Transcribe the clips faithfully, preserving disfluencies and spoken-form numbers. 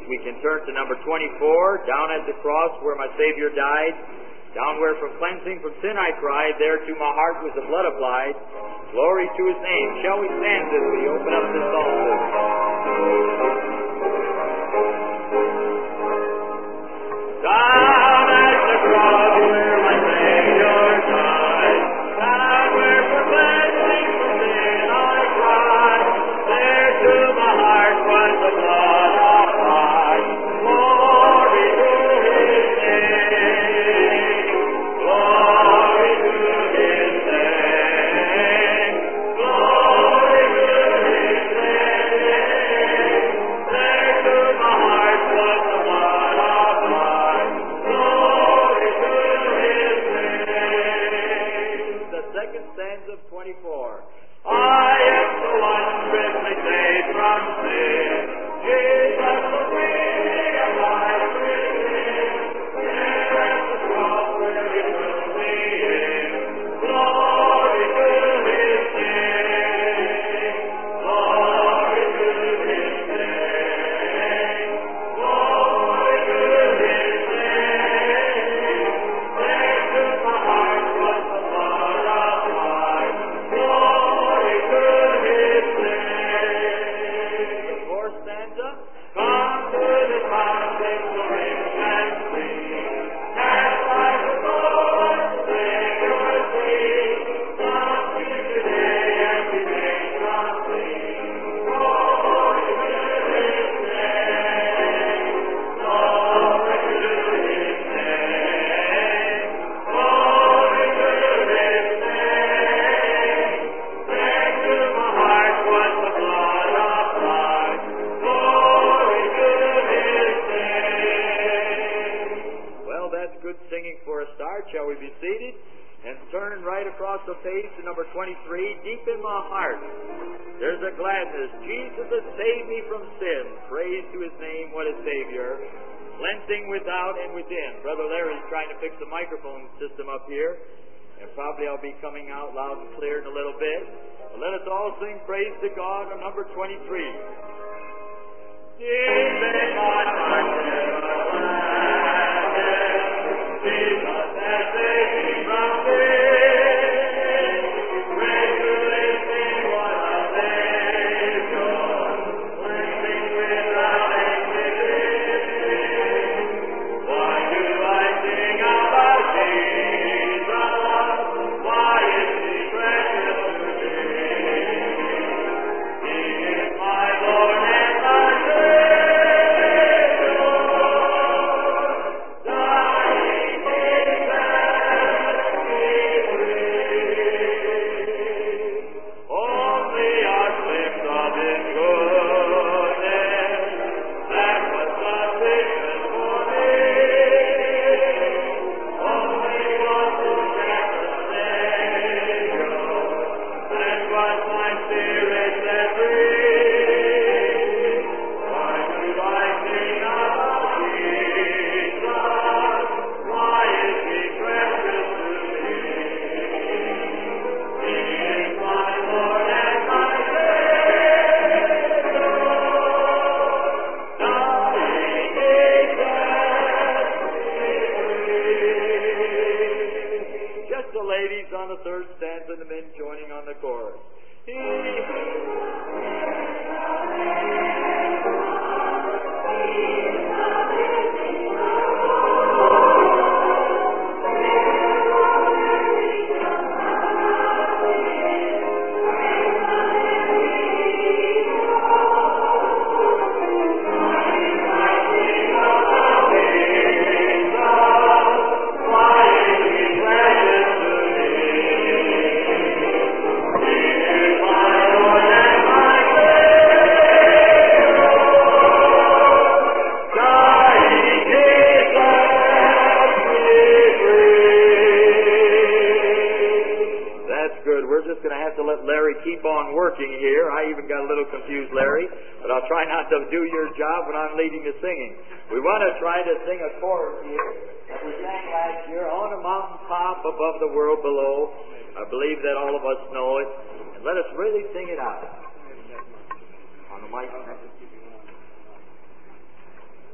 we can turn to number twenty-four, down at the cross where my Savior died, down where from cleansing from sin I cried, there to my heart was the blood applied. Glory to His name. Shall we stand as we open up this altar? Down at the cross where my Savior died, down where from cleansing from sin I cried, there to my heart was the blood applied. Glory to His name. Glory to His name. Glory to His name. There to my heart was the blood applied. Glory to His name. The second stanza of twenty-four. I am the one richly saved from sin. Jesus was waiting a life within. There at the cross where He took me in. Glory to His name. Glory to His name. Glory to His name. There to my heart was the blood applied. Glory to His name. The fourth stanza. Come to the mountain so rich and sweet. Cast like a bow and sing your sweet. Come to today and be made complete. Glory to His name. Glory to His name. Glory to His name. There to my heart was the blood applied. Glory to His name. Well, that's good singing for a start. Shall we be seated? And turning right across the page to number twenty-three, deep in my heart, there's a gladness. Jesus has saved me from sin. Praise to His name, what a Savior. Cleansing without and within. Brother Larry's trying to fix the microphone system up here. And probably I'll be coming out loud and clear in a little bit. But let us all sing praise to God on number twenty-three. Deep in my heart there are gladness. Jesus has saved me from sin. Praise to His name, what a Savior. Cleansing without and within. Why do I sing about Jesus? Why is He precious to me? He is my Lord and my Savior. Dying He set me free. Only a glimpse of His goodness, that was sufficient for me. Only one who kept the Savior, that was my spirit set free. Why do I sing about Jesus? Why is He precious to me? He is my Lord and my Savior. Dying He set me free. Just the ladies on the third stanza and the men joining on the chorus. He keep on working here. I even got a little confused, Larry, but I'll try not to do your job when I'm leading the singing. We want to try to sing a chorus here that we sang last year, On a Mountain Top Above the World Below. I believe that all of us know it. And let us really sing it out. On the mic.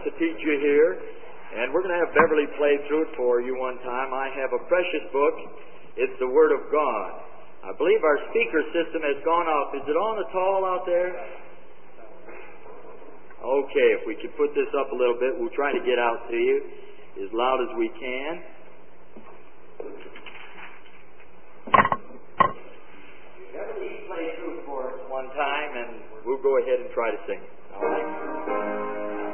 to teach you here, and we're going to have Beverly play through it for you one time. I have a precious book. It's the Word of God. I believe our speaker system has gone off. Is it on at all out there? Okay, if we could put this up a little bit, we'll try to get out to you as loud as we can. Beverly, play through for us one time, and we'll go ahead and try to sing it. All right?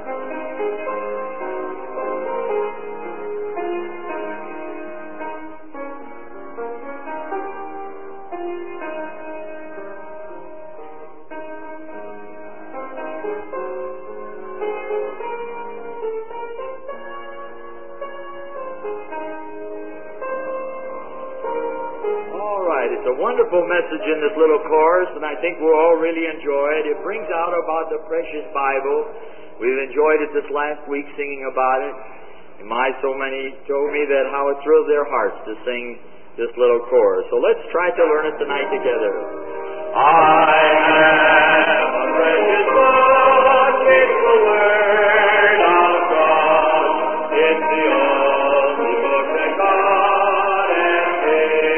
It's a wonderful message in this little chorus, and I think we'll all really enjoy it. It brings out about the precious Bible. We've enjoyed it this last week singing about it. And my, so many told me that how it thrilled their hearts to sing this little chorus. So let's try to learn it tonight together. I have a precious book, it's the Word of God. It's the only book that God has made.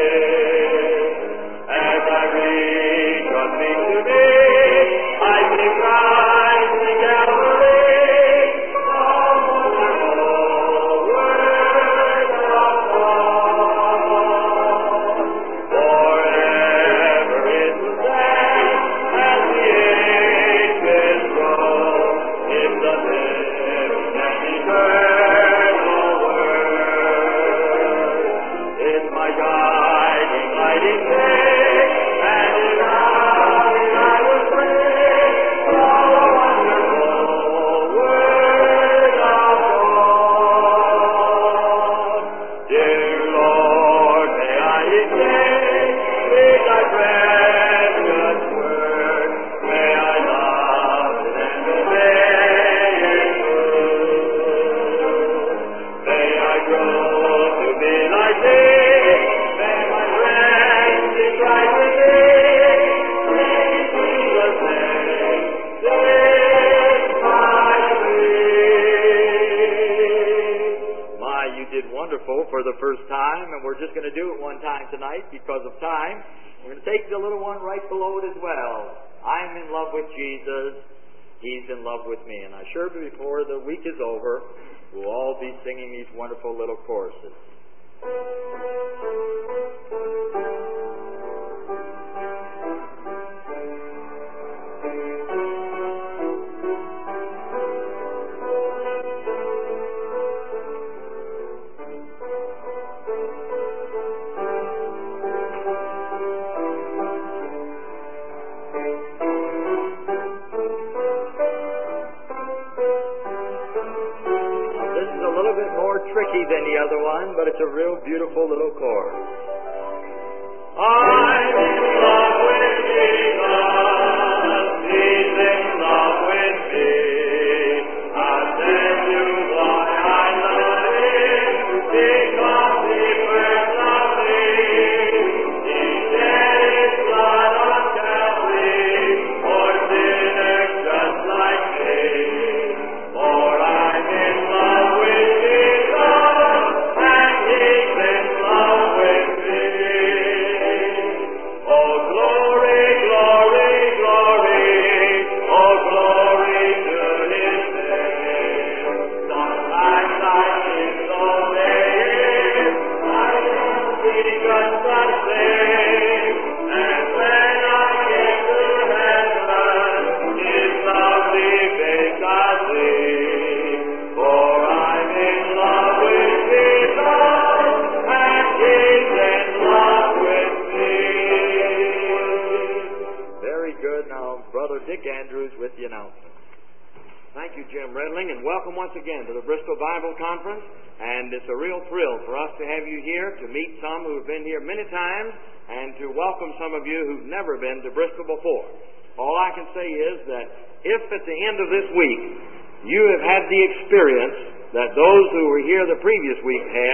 For the first time, and we're just going to do it one time tonight because of time. We're going to take the little one right below it as well. I'm in love with Jesus. He's in love with me. And I'm sure before the week is over, we'll all be singing these wonderful little choruses. Tricky than the other one, but it's a real beautiful little chorus. I'm in love with Jesus, He's in love with me. I'll tell you why I love Him, because He first loved me. He shed His blood on Calvary for sinners just like me. For I'm in love with welcome once again to the Bristol Bible Conference, and it's a real thrill for us to have you here, to meet some who have been here many times, and to welcome some of you who've never been to Bristol before. All I can say is that if at the end of this week you have had the experience that those who were here the previous week had,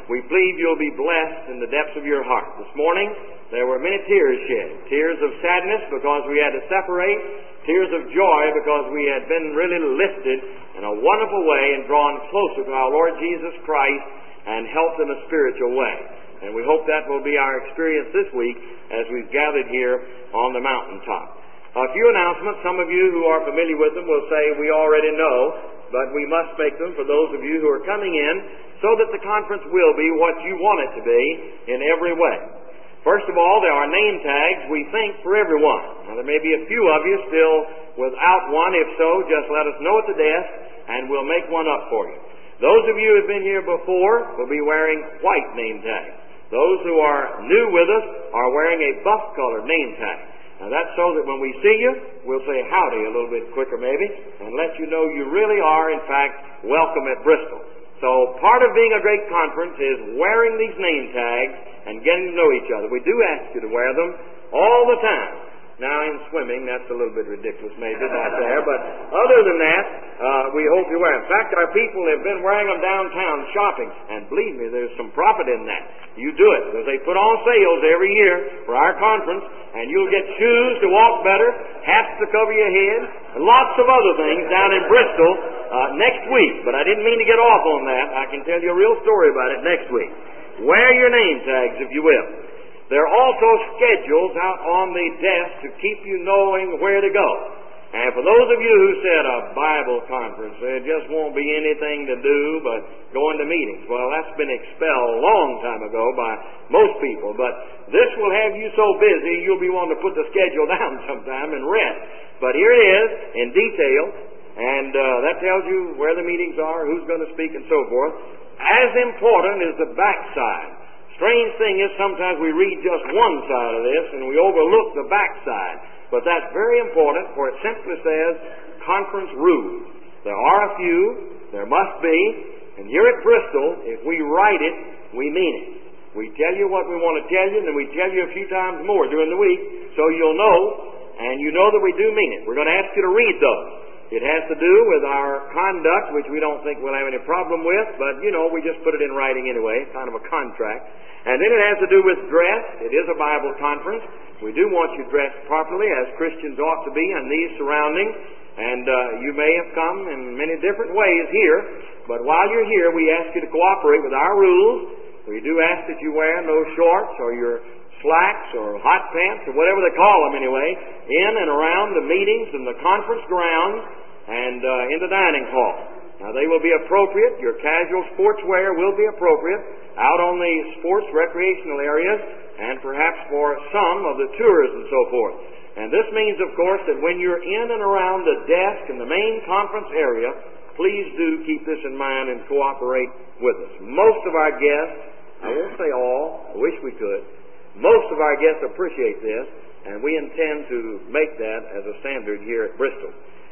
We believe you'll be blessed in the depths of your heart. This morning, there were many tears shed. Tears of sadness because we had to separate. Tears of joy because we had been really lifted in a wonderful way and drawn closer to our Lord Jesus Christ and helped in a spiritual way. And we hope that will be our experience this week as we've gathered here on the mountaintop. A few announcements. Some of you who are familiar with them will say we already know, but we must make them for those of you who are coming in so that the conference will be what you want it to be in every way. First of all, there are name tags, we think, for everyone. Now, there may be a few of you still without one. If so, just let us know at the desk, and we'll make one up for you. Those of you who have been here before will be wearing white name tags. Those who are new with us are wearing a buff-colored name tag. Now, that's so that when we see you, we'll say howdy a little bit quicker maybe, and let you know you really are, in fact, welcome at Bristol. So part of being a great conference is wearing these name tags and getting to know each other. We do ask you to wear them all the time. Now, in swimming, that's a little bit ridiculous maybe, not there, but other than that, uh, we hope you wear them. In fact, our people have been wearing them downtown shopping, and believe me, there's some profit in that. You do it, because they put on sales every year for our conference, and you'll get shoes to walk better, hats to cover your head, and lots of other things down in Bristol uh, next week. But I didn't mean to get off on that. I can tell you a real story about it next week. Wear your name tags, if you will. There are also schedules out on the desk to keep you knowing where to go. And for those of you who said a Bible conference, there just won't be anything to do but going to meetings. Well, that's been expelled a long time ago by most people. But this will have you so busy, you'll be wanting to put the schedule down sometime and rest. But here it is in detail, and uh, that tells you where the meetings are, who's going to speak, and so forth. As important is the backside. Strange thing is sometimes we read just one side of this and we overlook the backside. But that's very important, for it simply says conference rules. There are a few, there must be, and here at Bristol, if we write it, we mean it. We tell you what we want to tell you, and then we tell you a few times more during the week, so you'll know, and you know that we do mean it. We're going to ask you to read those. It has to do with our conduct, which we don't think we'll have any problem with, but, you know, we just put it in writing anyway, kind of a contract. And then it has to do with dress. It is a Bible conference. We do want you dressed properly, as Christians ought to be in these surroundings. And uh, you may have come in many different ways here, but while you're here, we ask you to cooperate with our rules. We do ask that you wear no shorts or your slacks or hot pants or whatever they call them anyway, in and around the meetings and the conference grounds and uh, in the dining hall. Now, they will be appropriate. Your casual sportswear will be appropriate out on the sports recreational areas and perhaps for some of the tours and so forth. And this means, of course, that when you're in and around the desk in the main conference area, please do keep this in mind and cooperate with us. Most of our guests, I won't say all, I wish we could, most of our guests appreciate this, and we intend to make that as a standard here at Bristol.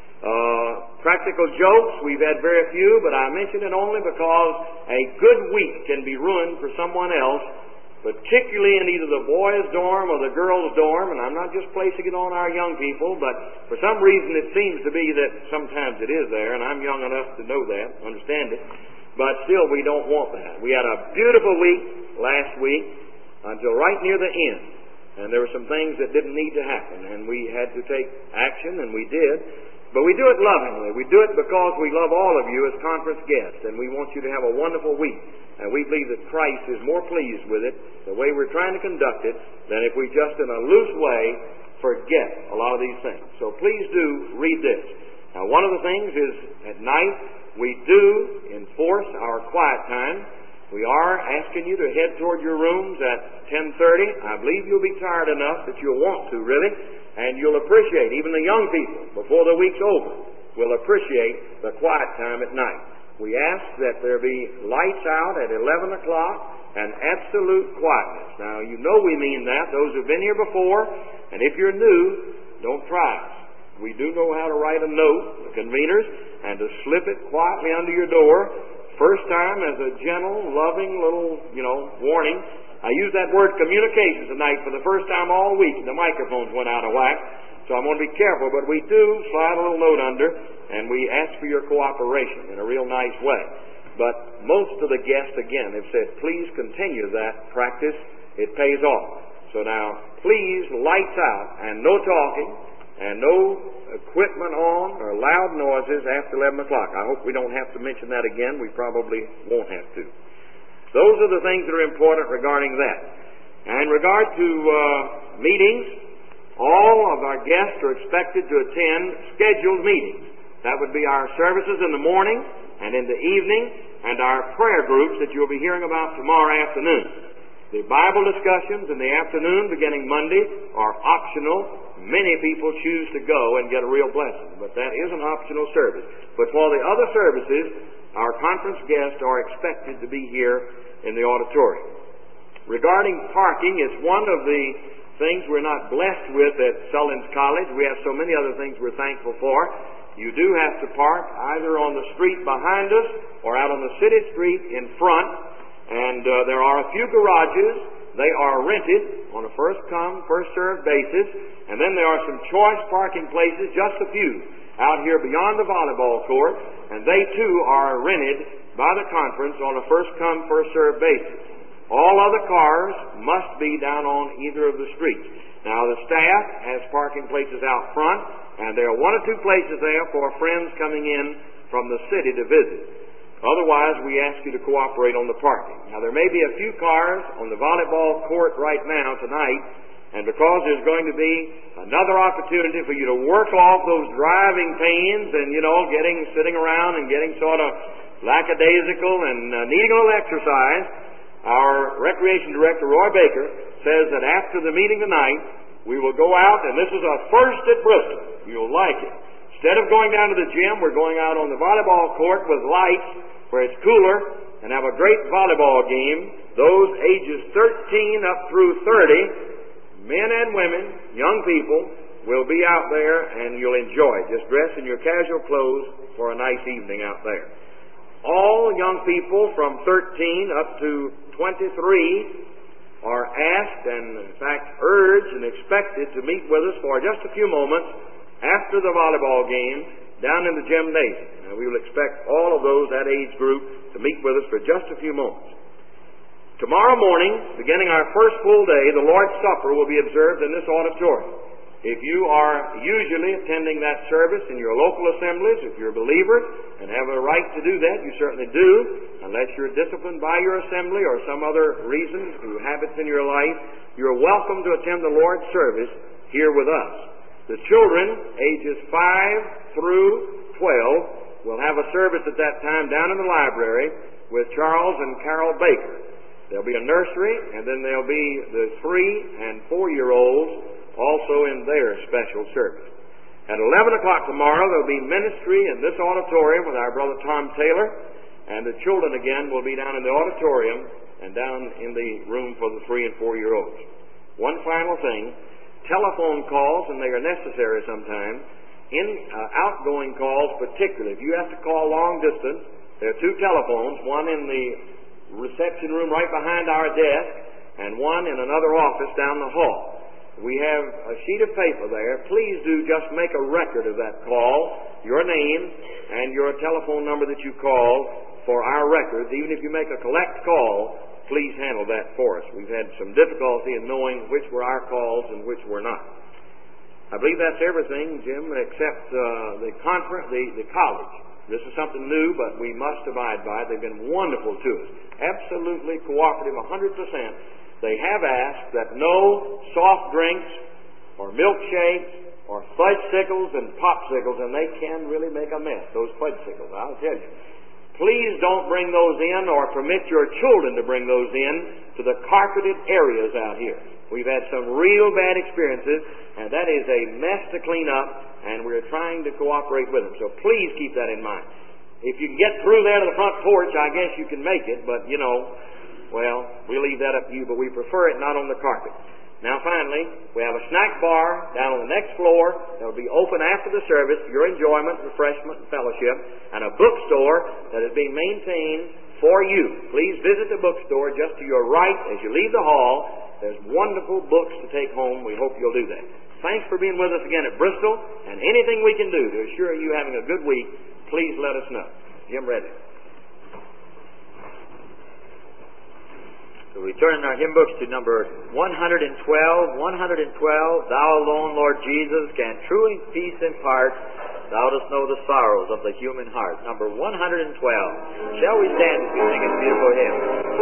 Uh, practical jokes, we've had very few, but I mention it only because a good week can be ruined for someone else, particularly in either the boys' dorm or the girls' dorm, and I'm not just placing it on our young people, but for some reason it seems to be that sometimes it is there, and I'm young enough to know that, understand it, but still we don't want that. We had a beautiful week last week until right near the end, and there were some things that didn't need to happen, and we had to take action, and we did. But we do it lovingly. We do it because we love all of you as conference guests, and we want you to have a wonderful week. And we believe that Christ is more pleased with it, the way we're trying to conduct it, than if we just in a loose way forget a lot of these things. So please do read this. Now, one of the things is at night we do enforce our quiet time. We are asking you to head toward your rooms at ten thirty. I believe you'll be tired enough that you'll want to, really. And you'll appreciate, even the young people, before the week's over, will appreciate the quiet time at night. We ask that there be lights out at eleven o'clock and absolute quietness. Now, you know we mean that, those who've been here before, and if you're new, don't try us. We do know how to write a note, the conveners, and to slip it quietly under your door. First time as a gentle, loving little, you know, warning. I used that word communication tonight for the first time all week, and the microphones went out of whack, so I'm going to be careful, but we do slide a little note under, and we ask for your cooperation in a real nice way. But most of the guests, again, have said, please continue that practice. It pays off. So now, please, lights out, and no talking, and no equipment on or loud noises after eleven o'clock. I hope we don't have to mention that again. We probably won't have to. Those are the things that are important regarding that. And in regard to uh, meetings, all of our guests are expected to attend scheduled meetings. That would be our services in the morning and in the evening, and our prayer groups that you'll be hearing about tomorrow afternoon. The Bible discussions in the afternoon, beginning Monday, are optional. Many people choose to go and get a real blessing, but that is an optional service. But for the other services, our conference guests are expected to be here in the auditorium. Regarding parking, it's one of the things we're not blessed with at Sullins College. We have so many other things we're thankful for. You do have to park either on the street behind us or out on the city street in front. And uh, there are a few garages. They are rented on a first-come, first-served basis. And then there are some choice parking places, just a few, out here beyond the volleyball court. And they, too, are rented by the conference on a first-come, first-served basis. All other cars must be down on either of the streets. Now, the staff has parking places out front, and there are one or two places there for friends coming in from the city to visit. Otherwise, we ask you to cooperate on the parking. Now, there may be a few cars on the volleyball court right now tonight, and because there's going to be another opportunity for you to work off those driving pains and, you know, getting, sitting around and getting sort of lackadaisical and uh, needing a little exercise, our recreation director, Roy Baker, says that after the meeting tonight, we will go out, and this is a first at Bristol. You'll like it. Instead of going down to the gym, we're going out on the volleyball court with lights where it's cooler and have a great volleyball game. Those ages thirteen up through thirty, men and women, young people, will be out there and you'll enjoy it. Just dress in your casual clothes for a nice evening out there. All young people from thirteen up to twenty-three are asked and, in fact, urged and expected to meet with us for just a few moments after the volleyball game down in the gymnasium. Now, we will expect all of those, that age group, to meet with us for just a few moments. Tomorrow morning, beginning our first full day, the Lord's Supper will be observed in this auditorium. If you are usually attending that service in your local assemblies, if you're a believer and have a right to do that, you certainly do, unless you're disciplined by your assembly or some other reason through habits in your life, you're welcome to attend the Lord's service here with us. The children, ages five through twelve, will have a service at that time down in the library with Charles and Carol Baker. There'll be a nursery, and then there'll be the three and four-year-olds also in their special service. At eleven o'clock tomorrow, there'll be ministry in this auditorium with our brother Tom Taylor, and the children again will be down in the auditorium and down in the room for the three and four-year-olds. One final thing, telephone calls, and they are necessary sometimes, in uh, outgoing calls particularly. If you have to call long distance, there are two telephones, one in the reception room right behind our desk, and one in another office down the hall. We have a sheet of paper there. Please do just make a record of that call, your name, and your telephone number that you called for our records. Even if you make a collect call, please handle that for us. We've had some difficulty in knowing which were our calls and which were not. I believe that's everything, Jim, except uh, the conference, the, the college. This is something new, but we must abide by it. They've been wonderful to us. Absolutely cooperative, one hundred percent. They have asked that no soft drinks or milkshakes or fudgesicles and popsicles, and they can really make a mess, those fudgesicles, I'll tell you. Please don't bring those in or permit your children to bring those in to the carpeted areas out here. We've had some real bad experiences, and that is a mess to clean up, and we're trying to cooperate with them. So please keep that in mind. If you can get through there to the front porch, I guess you can make it, but, you know, well, we'll leave that up to you, but we prefer it not on the carpet. Now, finally, we have a snack bar down on the next floor that will be open after the service for your enjoyment, refreshment, and fellowship, and a bookstore that is being maintained for you. Please visit the bookstore just to your right as you leave the hall. There's wonderful books to take home. We hope you'll do that. Thanks for being with us again at Bristol, and anything we can do to assure you having a good week, please let us know. Jim Reddick. So we turn in our hymn books to number one hundred twelve. one hundred twelve, Thou alone, Lord Jesus, can truly peace impart. Thou dost know the sorrows of the human heart. Number one hundred twelve. Shall we stand as we sing this beautiful hymn?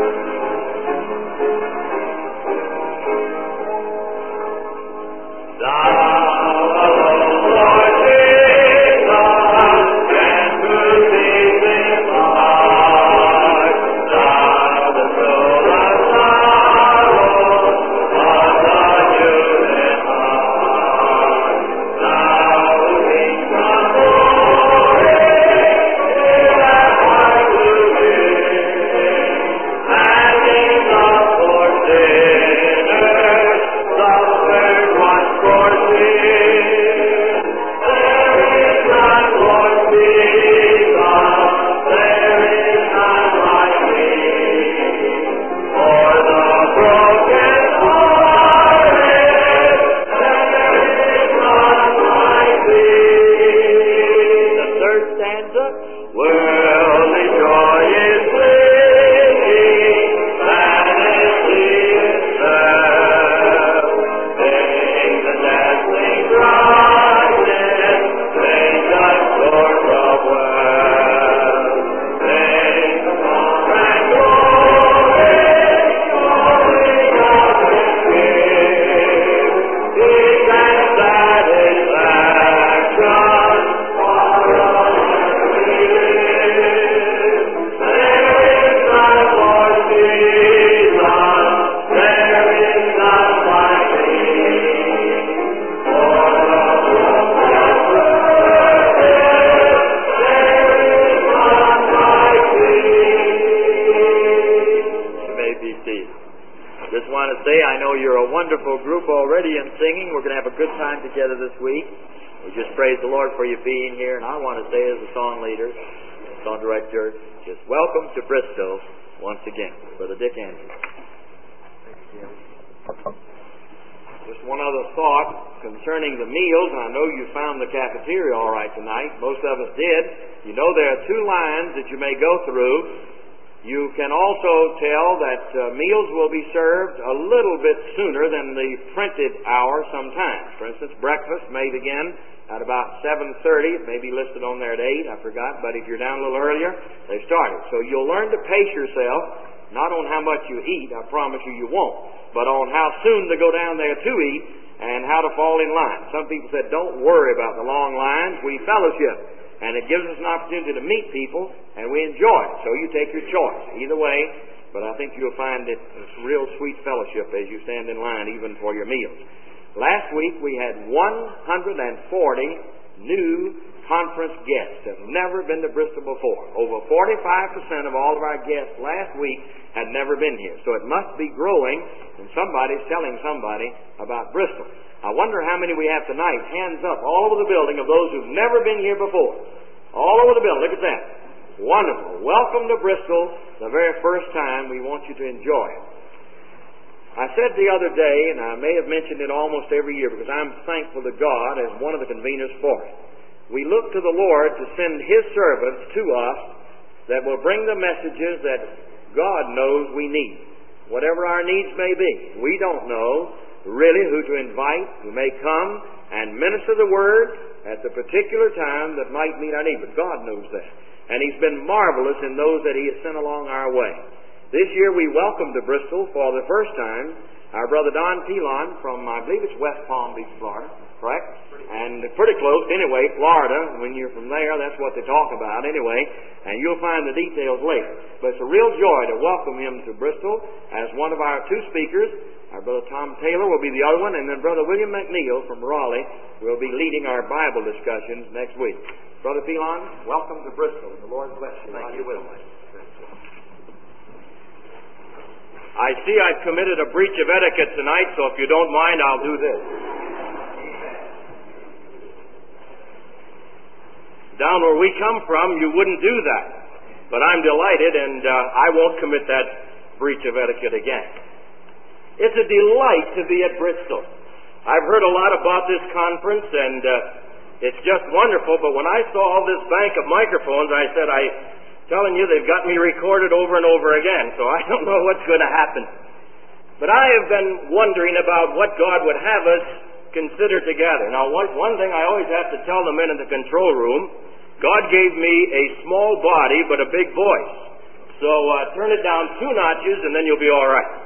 Thou alone, Lord Jesus, can true peace impart. Thou dost know the sorrows of the human heart. Thou who reigns from glory, hear that heart to live, and in love for sinners, suffered once for sin. There is none, Lord Jesus, there is none like Thee. For the broken hearted, there is none like Thee. The third stanza. Worldly joy is fleeting, vanity is self. Things and dazzling brightness, things that source of wealth. Things of honor and glory, only God can give. Peace and satisfaction for all we live. There is none, Lord Jesus, there is none like Thee. For the broken there is none like Thee. You may be seated. I just want to say, I know you're a wonderful group already in singing. We're going to have a good time together this week. We just praise the Lord for you being here. And I want to say, as a song leader, song director, just welcome to Bristol once again. Brother Dick Andrews. Just one other thought concerning the meals. I know you found the cafeteria all right tonight. Most of us did. You know there are two lines that you may go through. You can also tell that uh, meals will be served a little bit sooner than the printed hour sometimes. For instance, breakfast may begin at about seven thirty. It may be listed on there at eight. I forgot. But if you're down a little earlier, they've started. So you'll learn to pace yourself, not on how much you eat, I promise you you won't, but on how soon to go down there to eat and how to fall in line. Some people said, don't worry about the long lines. We fellowship. And it gives us an opportunity to meet people, and we enjoy it. So you take your choice. Either way, but I think you'll find it it's real sweet fellowship as you stand in line, even for your meals. Last week we had one hundred forty new conference guests that have never been to Bristol before. Over forty-five percent of all of our guests last week had never been here. So it must be growing, and somebody's telling somebody about Bristol. I wonder how many we have tonight. Hands up all over the building of those who've never been here before. All over the building. Look at that. Wonderful. Welcome to Bristol, the very first time. We want you to enjoy it. I said the other day, and I may have mentioned it almost every year because I'm thankful to God as one of the conveners for it. We look to the Lord to send His servants to us that will bring the messages that God knows we need. Whatever our needs may be. We don't know really who to invite, who may come and minister the Word at the particular time that might meet our need. But God knows that. And He's been marvelous in those that He has sent along our way. This year we welcomed to Bristol for the first time our brother Don Pilon from, I believe it's West Palm Beach, Florida, correct? And pretty close. Anyway, Florida, when you're from there, that's what they talk about anyway. And you'll find the details later. But it's a real joy to welcome him to Bristol as one of our two speakers. Our brother Tom Taylor will be the other one, and then brother William McNeil from Raleigh will be leading our Bible discussions next week. Brother Pilon, welcome to Bristol. The Lord bless you. Thank you so much. I see I've committed a breach of etiquette tonight, so if you don't mind, I'll do this. Down where we come from, you wouldn't do that. But I'm delighted, and uh, I won't commit that breach of etiquette again. It's a delight to be at Bristol. I've heard a lot about this conference, and uh, it's just wonderful. But when I saw all this bank of microphones, I said, I telling you they've got me recorded over and over again, so I don't know what's going to happen. But I have been wondering about what God would have us consider together. Now, one, one thing I always have to tell the men in the control room, God gave me a small body but a big voice. So uh, turn it down two notches and then you'll be all right.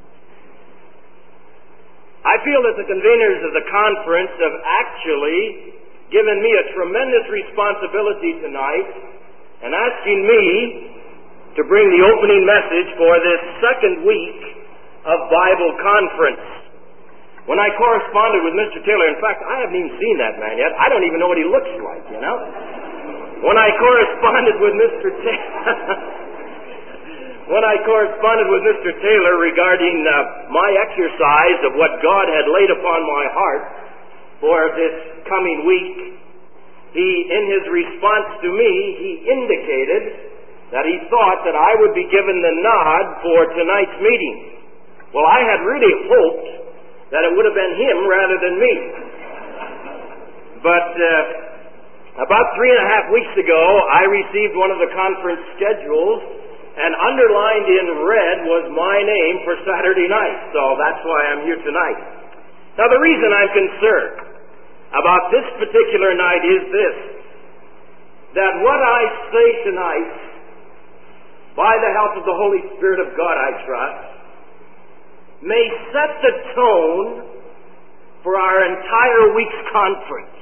I feel that the conveners of the conference have actually given me a tremendous responsibility tonight and asking me to bring the opening message for this second week of Bible conference. When I corresponded with Mister Taylor, in fact, I haven't even seen that man yet. I don't even know what he looks like, you know. When I corresponded with Mister Taylor... When I corresponded with Mister Taylor regarding uh, my exercise of what God had laid upon my heart for this coming week, he, in his response to me, he indicated that he thought that I would be given the nod for tonight's meeting. Well, I had really hoped that it would have been him rather than me. But uh, about three and a half weeks ago, I received one of the conference schedules, and underlined in red was my name for Saturday night. So that's why I'm here tonight. Now, the reason I'm concerned about this particular night is this, that what I say tonight, by the help of the Holy Spirit of God, I trust, may set the tone for our entire week's conference.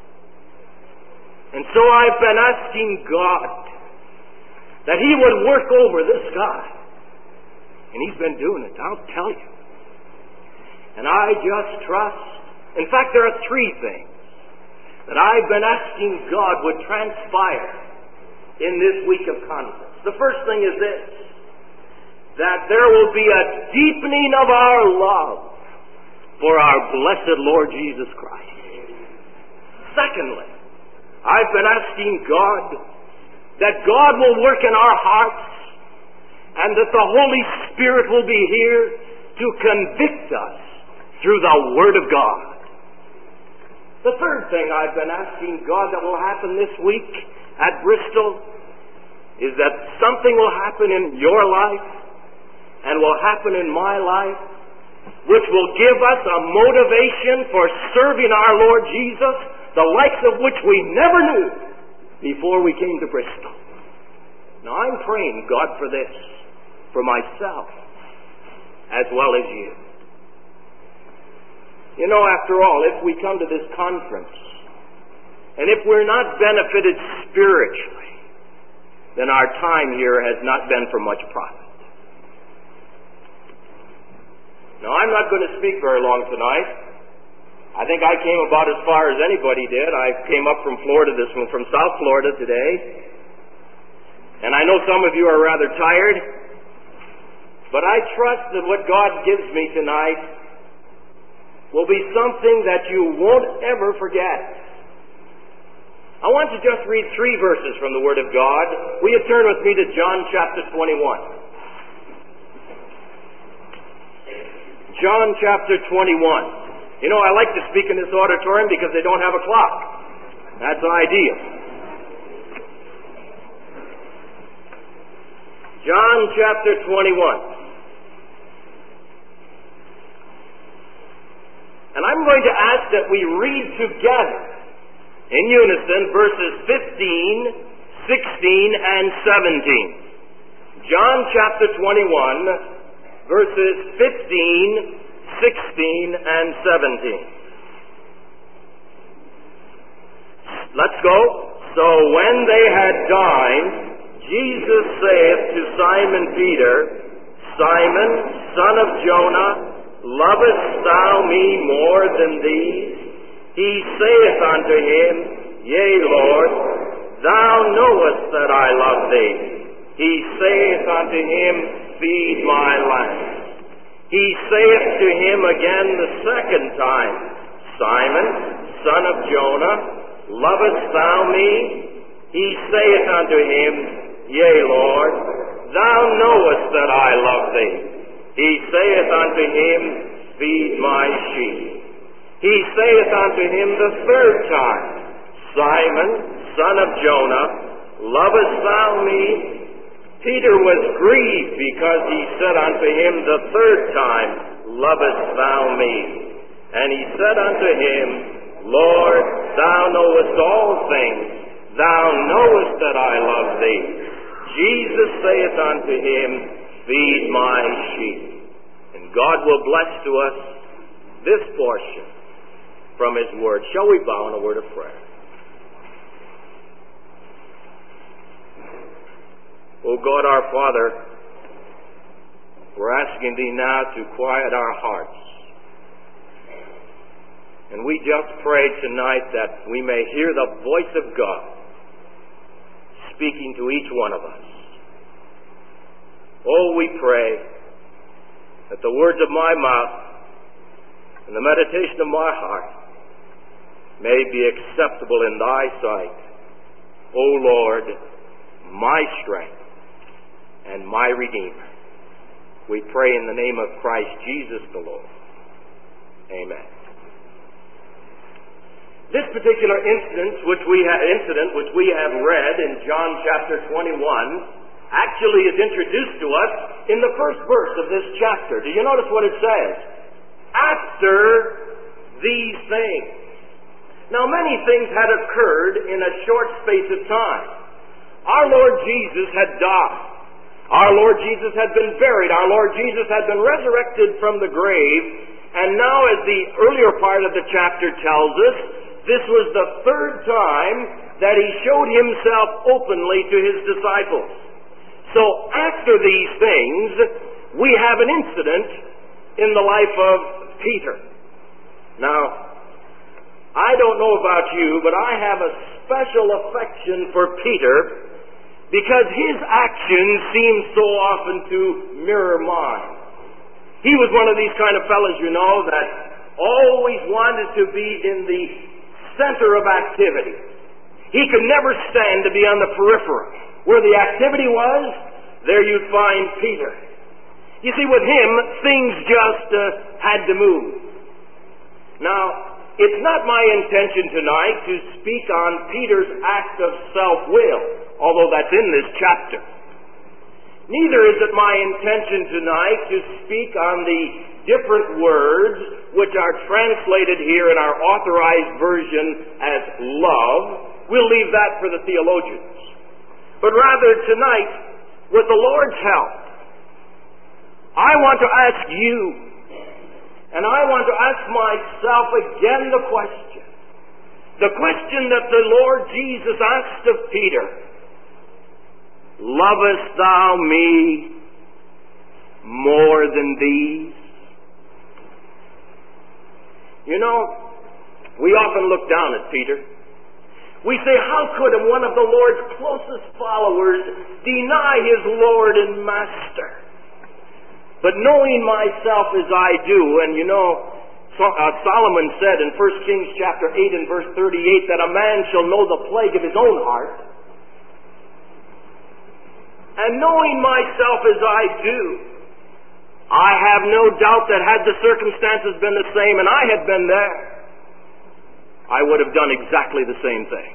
And so I've been asking God that He would work over this guy. And He's been doing it, I'll tell you. And I just trust. In fact, there are three things that I've been asking God would transpire in this week of conference. The first thing is this, that there will be a deepening of our love for our blessed Lord Jesus Christ. Secondly, I've been asking God that God will work in our hearts and that the Holy Spirit will be here to convict us through the Word of God. The third thing I've been asking God that will happen this week at Bristol is that something will happen in your life and will happen in my life which will give us a motivation for serving our Lord Jesus, the likes of which we never knew before we came to Bristol. Now, I'm praying God for this, for myself, as well as you. You know, after all, if we come to this conference, and if we're not benefited spiritually, then our time here has not been for much profit. Now, I'm not going to speak very long tonight. I think I came about as far as anybody did. I came up from Florida this one, from South Florida today. And I know some of you are rather tired. But I trust that what God gives me tonight will be something that you won't ever forget. I want to just read three verses from the Word of God. Will you turn with me to John chapter twenty-one? John chapter twenty-one. You know, I like to speak in this auditorium because they don't have a clock. That's ideal. John chapter twenty-one. And I'm going to ask that we read together in unison verses fifteen, sixteen, and seventeen. John chapter twenty-one, verses fifteen, sixteen, and seventeen. Let's go. So when they had dined, Jesus saith to Simon Peter, Simon, son of Jonah, lovest thou me more than these? He saith unto him, Yea, Lord, thou knowest that I love thee. He saith unto him, Feed my lambs. He saith to him again the second time, Simon, son of Jonah, lovest thou me? He saith unto him, Yea, Lord, thou knowest that I love thee. He saith unto him, Feed my sheep. He saith unto him the third time, Simon, son of Jonah, Lovest thou me? Peter was grieved because he said unto him the third time, Lovest thou me? And he said unto him, Lord, thou knowest all things. Thou knowest that I love thee. Jesus saith unto him, Feed my sheep. And God will bless to us this portion from His Word. Shall we bow in a word of prayer? O God our Father, we're asking Thee now to quiet our hearts. And we just pray tonight that we may hear the voice of God speaking to each one of us. Oh, we pray that the words of my mouth and the meditation of my heart may be acceptable in Thy sight, O Lord, my strength and my Redeemer. We pray in the name of Christ Jesus the Lord. Amen. This particular instance, which we ha- incident which we have read in John chapter twenty-one, actually is introduced to us in the first verse of this chapter. Do you notice what it says? After these things. Now, many things had occurred in a short space of time. Our Lord Jesus had died. Our Lord Jesus had been buried. Our Lord Jesus had been resurrected from the grave. And now, as the earlier part of the chapter tells us, this was the third time that He showed Himself openly to His disciples. So, after these things, we have an incident in the life of Peter. Now, I don't know about you, but I have a special affection for Peter because his actions seem so often to mirror mine. He was one of these kind of fellows, you know, that always wanted to be in the center of activity. He could never stand to be on the periphery. Where the activity was, there you'd find Peter. You see, with him, things just uh, had to move. Now, it's not my intention tonight to speak on Peter's act of self-will, although that's in this chapter. Neither is it my intention tonight to speak on the different words which are translated here in our authorized version as love. We'll leave that for the theologians. But rather tonight, with the Lord's help, I want to ask you, and I want to ask myself again the question, the question that the Lord Jesus asked of Peter, Lovest thou me more than these? You know, we often look down at Peter. We say, how could one of the Lord's closest followers deny his Lord and Master? But knowing myself as I do, and you know, Solomon said in First Kings chapter eight and verse thirty-eight that a man shall know the plague of his own heart. And knowing myself as I do, I have no doubt that had the circumstances been the same and I had been there, I would have done exactly the same thing.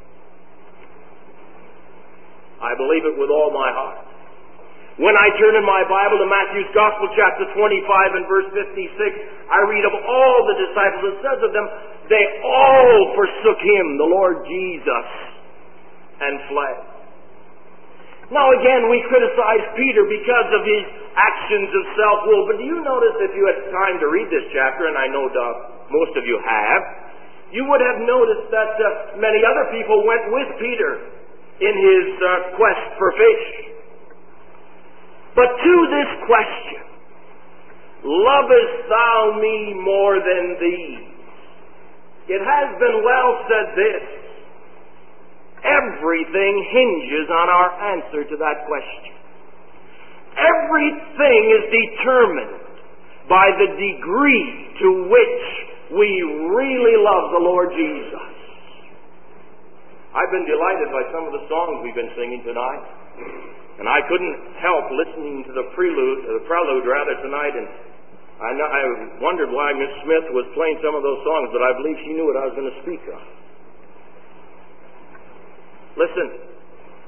I believe it with all my heart. When I turn in my Bible to Matthew's Gospel, chapter twenty-five and verse fifty-six, I read of all the disciples. It says of them, they all forsook Him, the Lord Jesus, and fled. Now again, we criticize Peter because of his actions of self-will, but do you notice, if you had time to read this chapter, and I know most of you have, you would have noticed that uh, many other people went with Peter in his uh, quest for fish. But to this question, lovest thou me more than these? It has been well said this, everything hinges on our answer to that question. Everything is determined by the degree to which we really love the Lord Jesus. I've been delighted by some of the songs we've been singing tonight. And I couldn't help listening to the prelude, or the prelude rather, tonight, and I, know, I wondered why Miss Smith was playing some of those songs, but I believe she knew what I was going to speak of. Listen,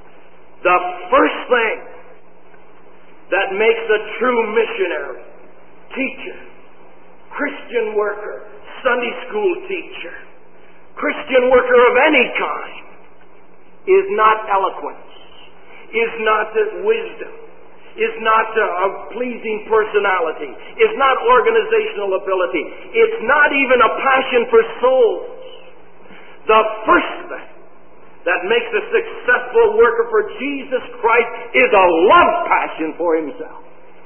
The first thing that makes a true missionary, teacher, Christian worker, Sunday school teacher, Christian worker of any kind, is not eloquence, is not wisdom, is not a pleasing personality, is not organizational ability, it's not even a passion for souls. The first thing that makes a successful worker for Jesus Christ is a love passion for himself.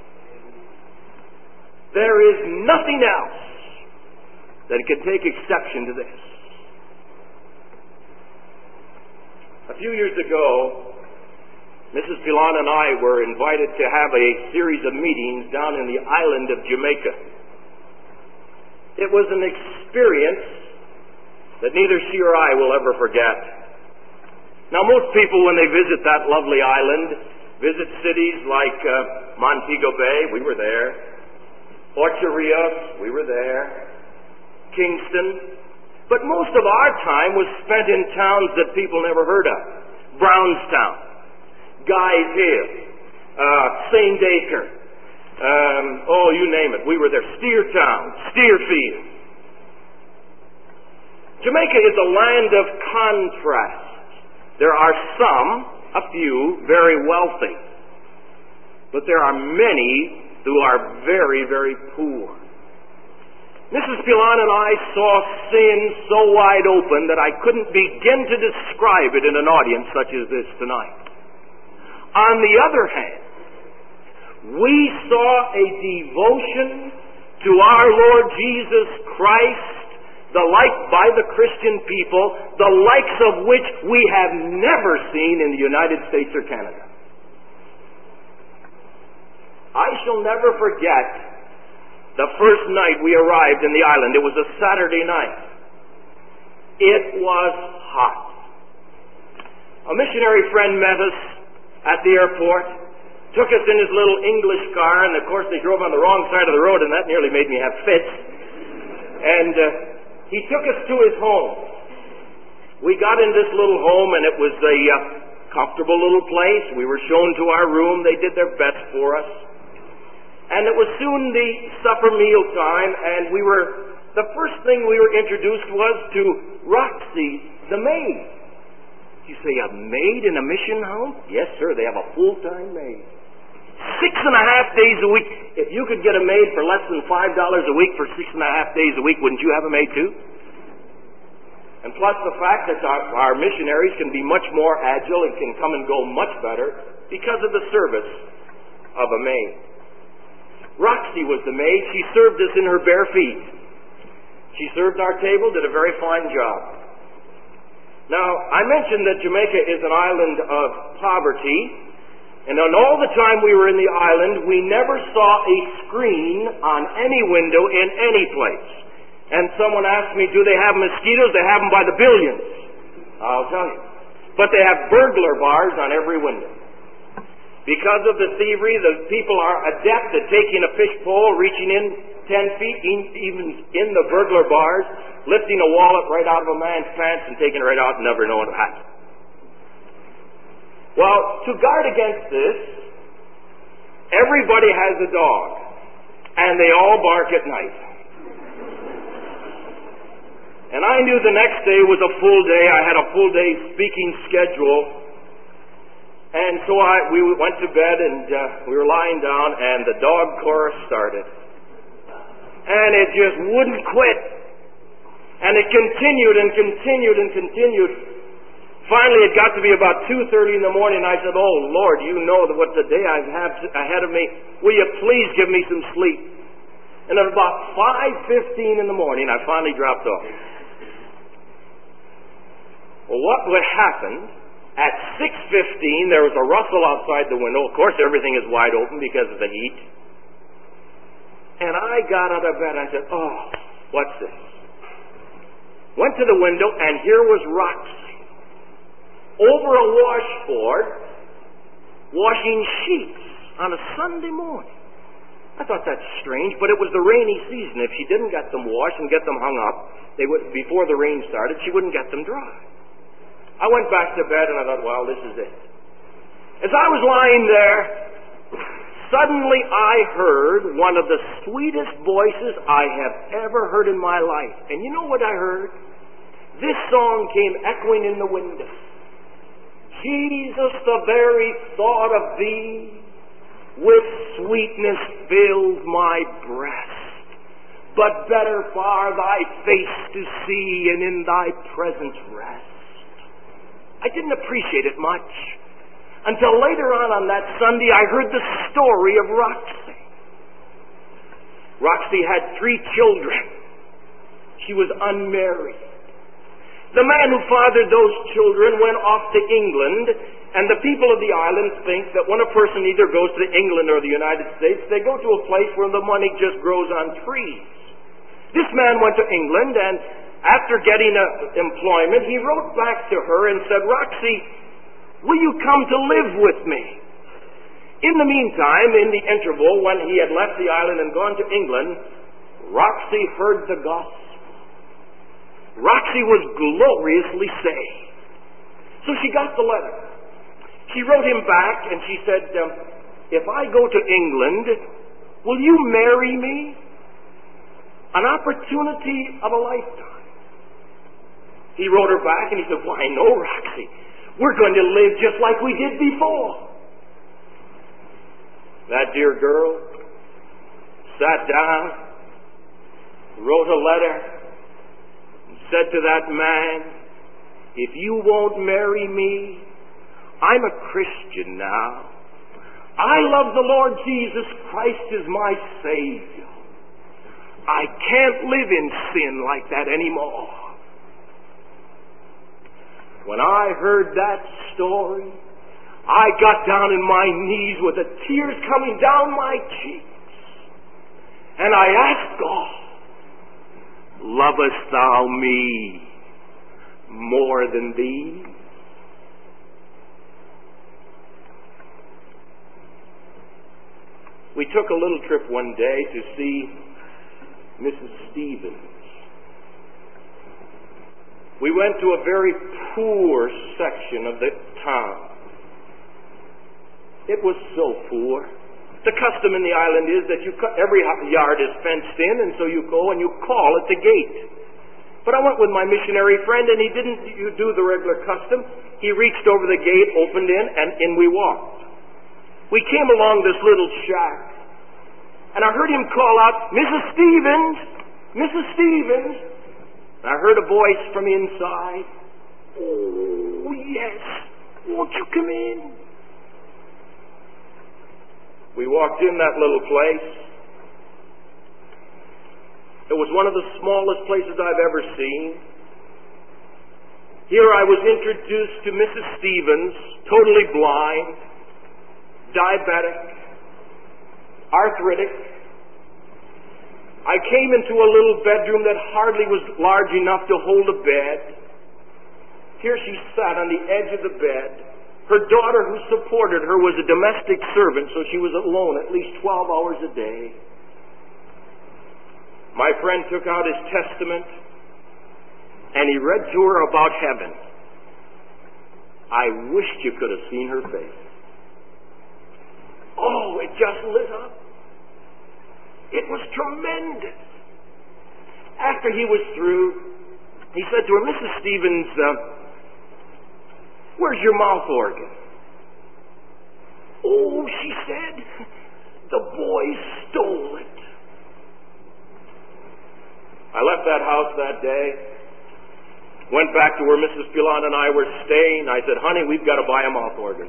There is nothing else that can take exception to this. A few years ago, Missus Pilon and I were invited to have a series of meetings down in the island of Jamaica. It was an experience that neither she or I will ever forget. Now, most people, when they visit that lovely island, visit cities like uh, Montego Bay, we were there, Ocho Rios, we were there, Kingston, but most of our time was spent in towns that people never heard of. Brownstown, Guy's Hill, uh, Saint Acre, um, oh, you name it. We were there. Steertown, Steerfield. Jamaica is a land of contrast. There are some, a few, very wealthy, but there are many who are very, very poor. Missus Pilon and I saw sin so wide open that I couldn't begin to describe it in an audience such as this tonight. On the other hand, we saw a devotion to our Lord Jesus Christ, the like by the Christian people, the likes of which we have never seen in the United States or Canada. I shall never forget the first night we arrived in the island. It was a Saturday night. It was hot. A missionary friend met us at the airport, took us in his little English car, and of course they drove on the wrong side of the road, and that nearly made me have fits. And uh, he took us to his home. We got in this little home, and it was a uh, comfortable little place. We were shown to our room. They did their best for us. And it was soon the supper meal time, and we were, the first thing we were introduced was to Roxy, the maid. You say, a maid in a mission home? Yes, sir, they have a full-time maid. Six and a half days a week. If you could get a maid for less than five dollars a week for six and a half days a week, wouldn't you have a maid too? And plus the fact that our, our missionaries can be much more agile and can come and go much better because of the service of a maid. Roxy was the maid. She served us in her bare feet. She served our table, did a very fine job. Now, I mentioned that Jamaica is an island of poverty, and on all the time we were in the island, we never saw a screen on any window in any place. And someone asked me, do they have mosquitoes? They have them by the billions. I'll tell you. But they have burglar bars on every window. Because of the thievery, the people are adept at taking a fish pole, reaching in ten feet, even in the burglar bars, lifting a wallet right out of a man's pants and taking it right out and never knowing what happened. Well, to guard against this, everybody has a dog, and they all bark at night. And I knew the next day was a full day. I had a full day speaking schedule. And so I, we went to bed, and uh, we were lying down, and the dog chorus started. And it just wouldn't quit. And it continued and continued and continued. Finally, it got to be about two thirty in the morning, and I said, oh, Lord, you know what the day I have ahead of me. Will you please give me some sleep? And at about five fifteen in the morning, I finally dropped off. Well, what would happen? At six fifteen, there was a rustle outside the window. Of course, everything is wide open because of the heat. And I got out of bed. I said, oh, what's this? Went to the window, and here was Roxy over a washboard washing sheets on a Sunday morning. I thought that's strange, but it was the rainy season. If she didn't get them washed and get them hung up, they would, before the rain started, she wouldn't get them dry. I went back to bed and I thought, well, this is it. As I was lying there, suddenly I heard one of the sweetest voices I have ever heard in my life. And you know what I heard? This song came echoing in the window. Jesus, the very thought of thee with sweetness fills my breast. But better far thy face to see and in thy presence rest. I didn't appreciate it much until later on on that Sunday I heard the story of Roxy. Roxy had three children. She was unmarried. The man who fathered those children went off to England, and the people of the island think that when a person either goes to England or the United States, they go to a place where the money just grows on trees. This man went to England, and after getting a, employment, he wrote back to her and said, Roxy, will you come to live with me? In the meantime, in the interval, when he had left the island and gone to England, Roxy heard the gospel. Roxy was gloriously saved. So she got the letter. She wrote him back and she said, um, if I go to England, will you marry me? An opportunity of a lifetime. He wrote her back and he said, why no, Roxy. We're going to live just like we did before. That dear girl sat down, wrote a letter, and said to that man, if you won't marry me, I'm a Christian now. I love the Lord Jesus Christ as my Savior. I can't live in sin like that anymore. When I heard that story, I got down on my knees with the tears coming down my cheeks. And I asked God, lovest thou me more than these? We took a little trip one day to see Missus Stevens. We went to a very poor section of the town. It was so poor. The custom in the island is that you every yard is fenced in, and so you go and you call at the gate. But I went with my missionary friend, and he didn't you do the regular custom. He reached over the gate, opened in, and in we walked. We came along this little shack, and I heard him call out, Missus Stevens, Missus Stevens. And I heard a voice from inside. Oh, yes. Won't you come in? We walked in that little place. It was one of the smallest places I've ever seen. Here I was introduced to Missus Stevens, totally blind, diabetic, arthritic. I came into a little bedroom that hardly was large enough to hold a bed. Here she sat on the edge of the bed. Her daughter who supported her was a domestic servant, so she was alone at least twelve hours a day. My friend took out his testament and he read to her about heaven. I wished you could have seen her face. Oh, it just lit up. It was tremendous. After he was through, he said to her, Missus Stevens, uh, where's your mouth organ? Oh, she said, the boys stole it. I left that house that day, went back to where Missus Pilon and I were staying. I said, honey, we've got to buy a mouth organ.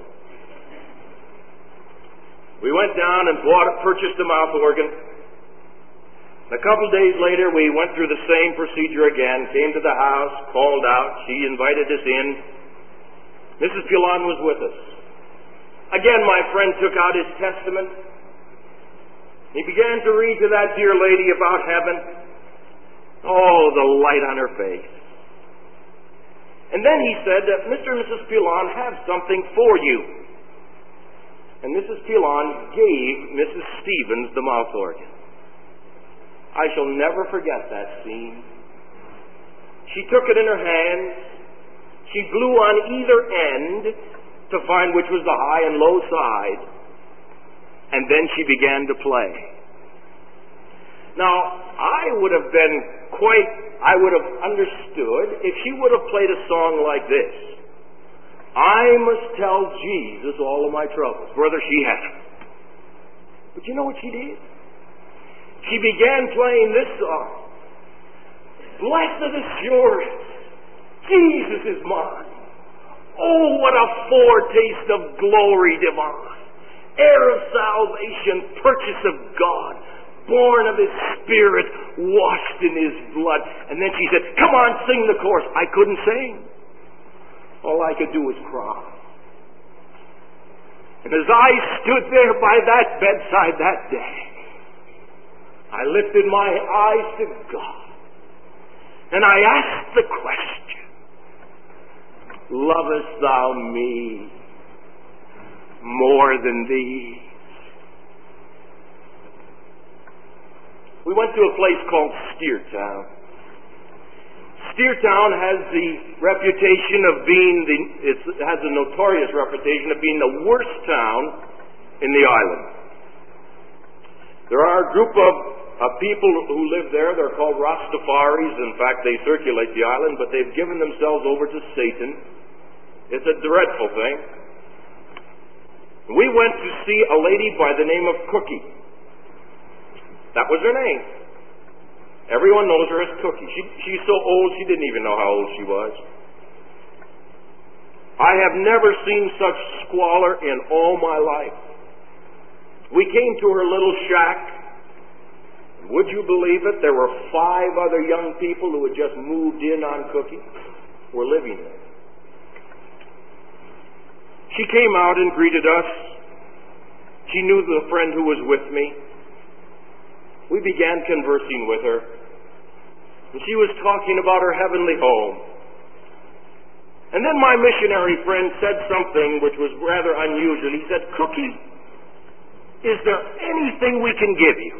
We went down and bought, purchased a mouth organ. A couple days later, we went through the same procedure again, came to the house, called out. She invited us in. Missus Pilon was with us. Again, my friend took out his testament. He began to read to that dear lady about heaven. Oh, the light on her face. And then he said, Mister and Missus Pilon have something for you. And Missus Pilon gave Missus Stevens the mouth organ. I shall never forget that scene. She took it in her hands. She blew on either end, to find which was the high and low side. And then she began to play. Now, I would have been quite, I would have understood if she would have played a song like this. I must tell Jesus all of my troubles. Brother, she hasn't. But you know what she did? She began playing this song. Blessed assurance, Jesus is mine. Oh, what a foretaste of glory divine. Heir of salvation, purchase of God, born of His Spirit, washed in His blood. And then she said, come on, sing the chorus. I couldn't sing. All I could do was cry. And as I stood there by that bedside that day, I lifted my eyes to God, and I asked the question, lovest thou me more than these? We went to a place called Steertown. Steertown has the reputation of being the, it has a notorious reputation of being the worst town in the island. There are a group of, of people who live there. They're called Rastafaris. In fact, they circulate the island, but they've given themselves over to Satan. It's a dreadful thing. We went to see a lady by the name of Cookie. That was her name. Everyone knows her as Cookie. She, she's so old she didn't even know how old she was. I have never seen such squalor in all my life. We came to her little shack. Would you believe it? There were five other young people who had just moved in on Cookie, were living there. She came out and greeted us. She knew the friend who was with me. We began conversing with her. And she was talking about her heavenly home. And then my missionary friend said something which was rather unusual. He said, Cookie, is there anything we can give you?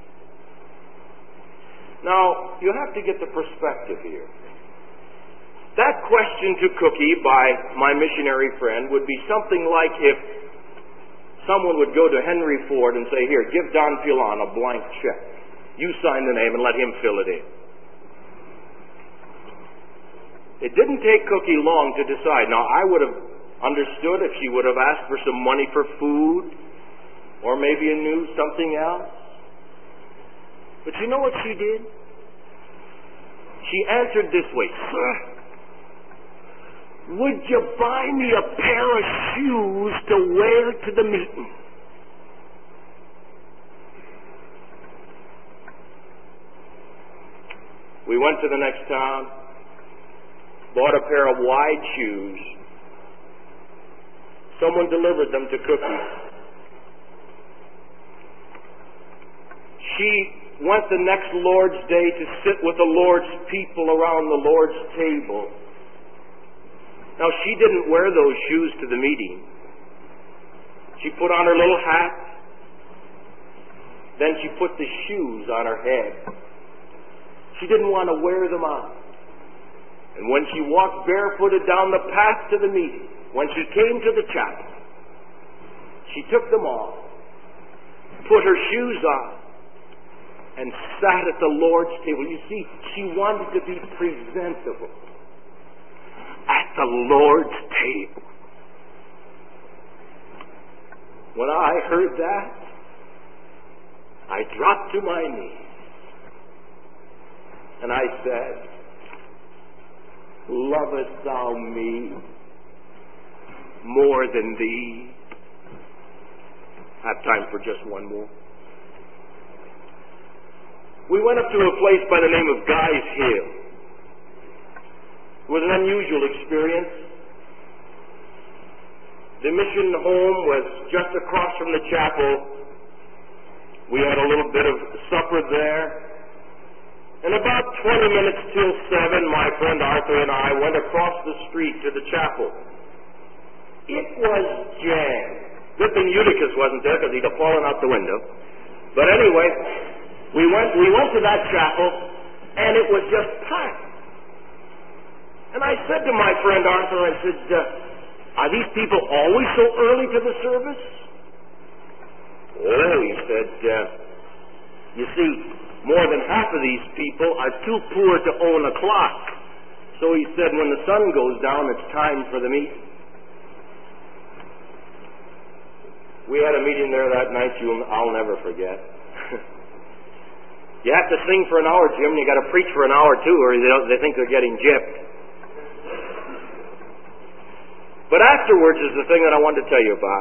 Now, you have to get the perspective here. That question to Cookie by my missionary friend would be something like if someone would go to Henry Ford and say, here, give Don Pilon a blank check. You sign the name and let him fill it in. It didn't take Cookie long to decide. Now, I would have understood if she would have asked for some money for food, or maybe a new something else. But you know what she did? She answered this way, Sir, would you buy me a pair of shoes to wear to the meeting? We went to the next town, bought a pair of wide shoes. Someone delivered them to Cookie. She went the next Lord's Day to sit with the Lord's people around the Lord's table. Now, she didn't wear those shoes to the meeting. She put on her little hat. Then she put the shoes on her head. She didn't want to wear them on. And when she walked barefooted down the path to the meeting, when she came to the chapel, she took them off, put her shoes on, and sat at the Lord's table. You see, she wanted to be presentable at the Lord's table. When I heard that, I dropped to my knees and I said, lovest thou me more than thee? I have time for just one more. We went up to a place by the name of Guy's Hill. It was an unusual experience. The mission home was just across from the chapel. We had a little bit of supper there. And about twenty minutes till seven, my friend Arthur and I went across the street to the chapel. It was jammed. Good thing Eutychus wasn't there because he'd have fallen out the window. But anyway, we went, we went to that chapel, and it was just packed. And I said to my friend Arthur, I said, uh, Are these people always so early to the service? Oh, he said, uh, you see, more than half of these people are too poor to own a clock. So he said, when the sun goes down, it's time for the meeting. We had a meeting there that night you'll, I'll never forget. You have to sing for an hour, Jim, and you got to preach for an hour too, or they, don't, they think they're getting gypped. But afterwards is the thing that I wanted to tell you about.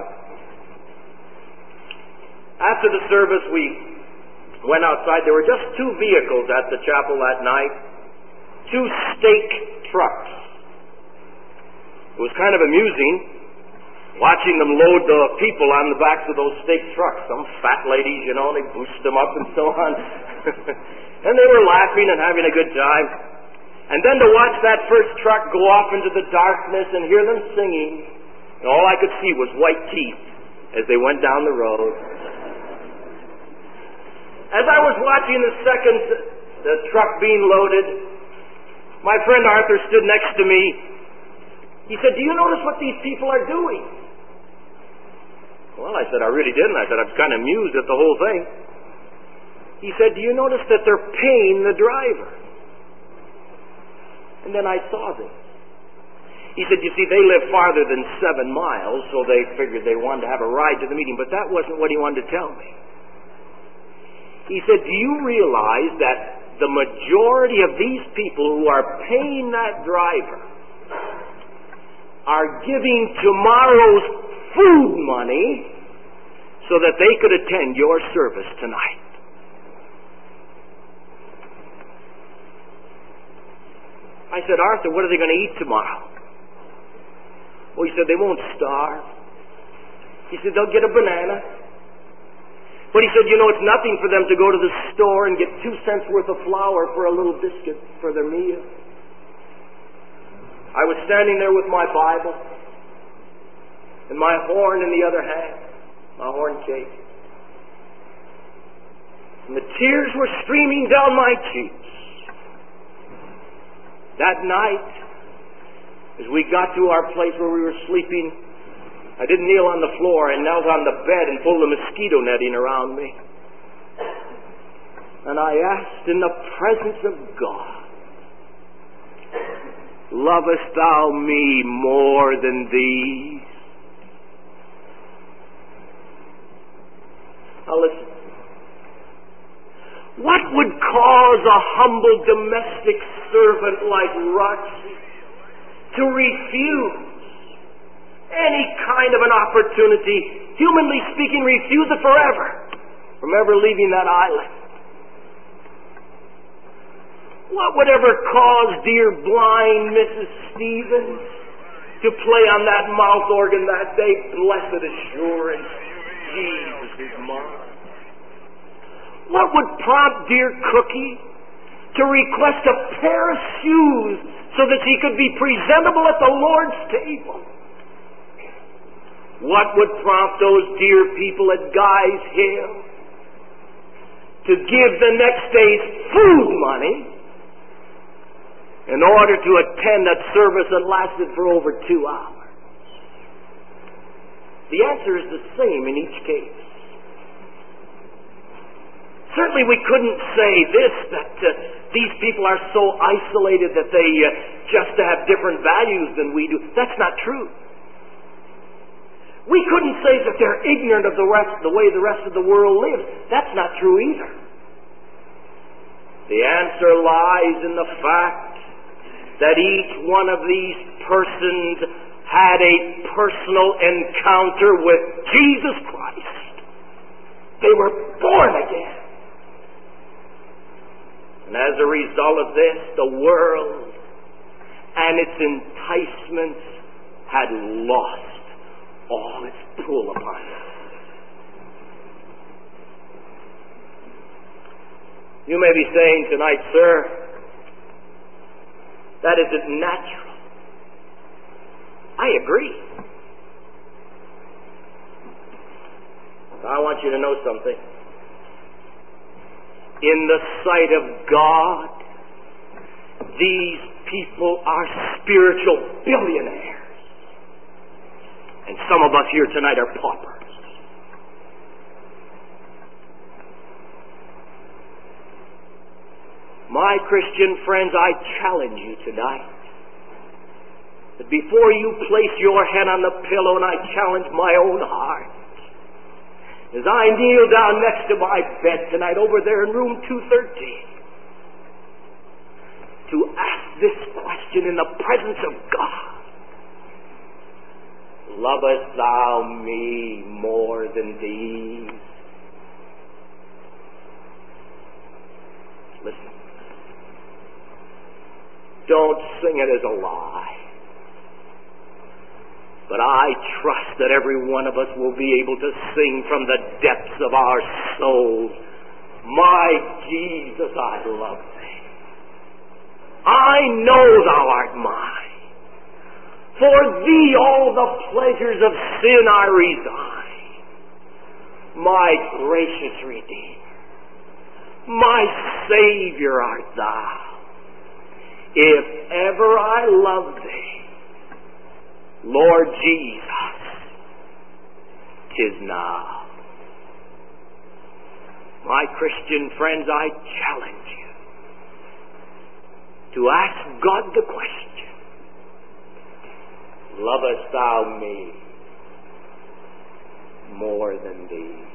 After the service, we went outside. There were just two vehicles at the chapel that night. Two stake trucks. It was kind of amusing watching them load the people on the backs of those stake trucks. Some fat ladies, you know, they boost them up and so on. And they were laughing and having a good time. And then to watch that first truck go off into the darkness and hear them singing, and all I could see was white teeth as they went down the road. As I was watching the second the truck being loaded, my friend Arthur stood next to me. He said, "Do you notice what these people are doing?" Well, I said, "I really didn't." I said, "I was kind of amused at the whole thing." He said, "Do you notice that they're paying the driver?" And then I saw this. He said, "You see, they live farther than seven miles, so they figured they wanted to have a ride to the meeting." But that wasn't what he wanted to tell me. He said, "Do you realize that the majority of these people who are paying that driver are giving tomorrow's food money so that they could attend your service tonight?" I said, "Arthur, what are they going to eat tomorrow?" Well, he said, "They won't starve." He said, "They'll get a banana." But he said, "You know, it's nothing for them to go to the store and get two cents worth of flour for a little biscuit for their meal." I was standing there with my Bible and my horn in the other hand, my horn case. And the tears were streaming down my cheeks. That night, as we got to our place where we were sleeping, I didn't kneel on the floor. I knelt on the bed and pulled the mosquito netting around me. And I asked in the presence of God, "Lovest thou me more than these?" Now listen. What would cause a humble domestic servant like Roxy to refuse any kind of an opportunity, humanly speaking, refuse it forever, from ever leaving that island? What would ever cause dear blind Missus Stevens to play on that mouth organ that day? Blessed assurance, Jesus is mine. What would prompt dear Cookie to request a pair of shoes so that she could be presentable at the Lord's table? What would prompt those dear people at Guy's Hill to give the next day's food money in order to attend that service that lasted for over two hours? The answer is the same in each case. Certainly we couldn't say this, that uh, these people are so isolated that they uh, just have different values than we do. That's not true. We couldn't say that they're ignorant of the rest, the way the rest of the world lives. That's not true either. The answer lies in the fact that each one of these persons had a personal encounter with Jesus Christ. They were born again. And as a result of this, the world and its enticements had lost all its pull upon it. You may be saying tonight, "Sir, that isn't natural." I agree. I want you to know something. In the sight of God, these people are spiritual billionaires. And some of us here tonight are paupers. My Christian friends, I challenge you tonight that before you place your head on the pillow, and I challenge my own heart, as I kneel down next to my bed tonight over there in room two thirteen, to ask this question in the presence of God: lovest thou me more than these? Listen. Don't sing it as a lie. But I trust that every one of us will be able to sing from the depths of our souls, my Jesus, I love thee. I know thou art mine. For thee all the pleasures of sin I resign. My gracious Redeemer, my Savior art thou. If ever I love thee, Lord Jesus, 'tis now. My Christian friends, I challenge you to ask God the question: lovest thou me more than these?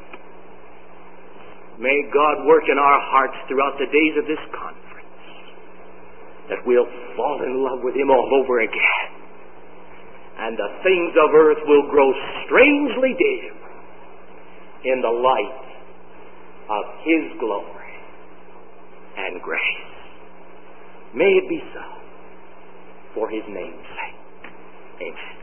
May God work in our hearts throughout the days of this conference, that we'll fall in love with Him all over again, and the things of earth will grow strangely dim in the light of His glory and grace. May it be so, for His name's sake. Amen.